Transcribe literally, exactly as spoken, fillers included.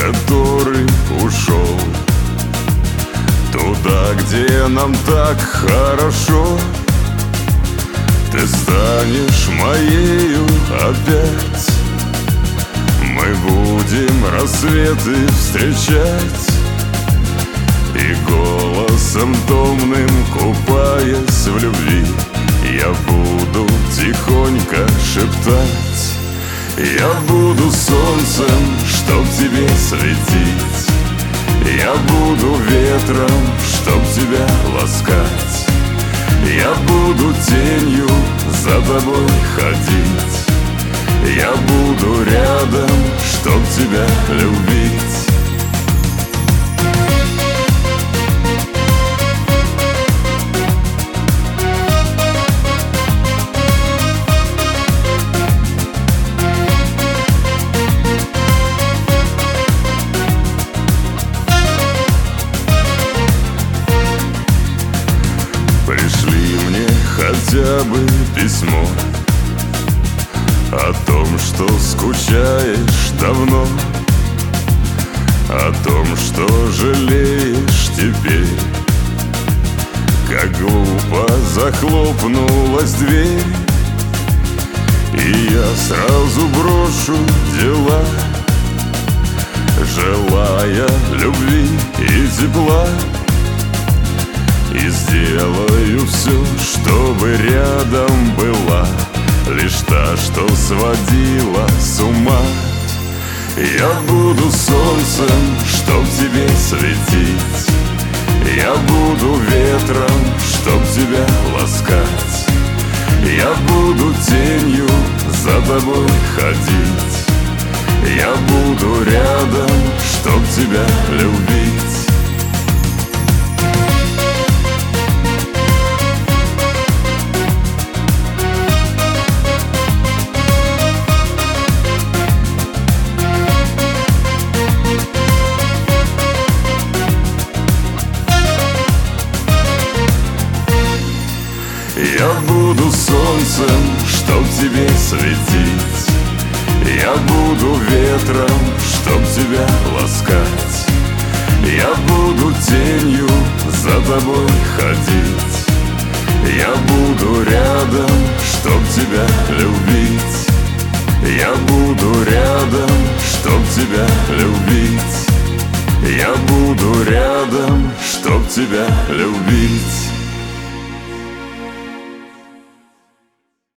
который ушел туда, где нам так хорошо. Ты станешь моею опять. Мы будем рассветы встречать, и голосом томным, купаясь в любви, я буду тихонько шептать. Я буду солнцем, чтоб тебе светить. Я буду ветром, чтоб тебя ласкать. Я буду тенью за тобой ходить. Я буду рядом, чтоб тебя любить. Пришли мне хотя бы письмо о том, что скучаешь давно, о том, что жалеешь теперь. Как глупо захлопнулась дверь, и я сразу брошу дела, желая любви и тепла. И сделаю все, чтобы рядом была лишь та, что сводила с ума. Я буду солнцем, чтоб тебе светить. Я буду ветром, чтоб тебя ласкать. Я буду тенью за тобой ходить. Я буду рядом, чтоб тебя любить. Я буду солнцем, чтоб тебе светить. Я буду ветром, чтоб тебя ласкать. Я буду тенью за тобой ходить. Я буду рядом, чтоб тебя любить. Я буду рядом, чтоб тебя любить. Я буду рядом, чтоб тебя любить.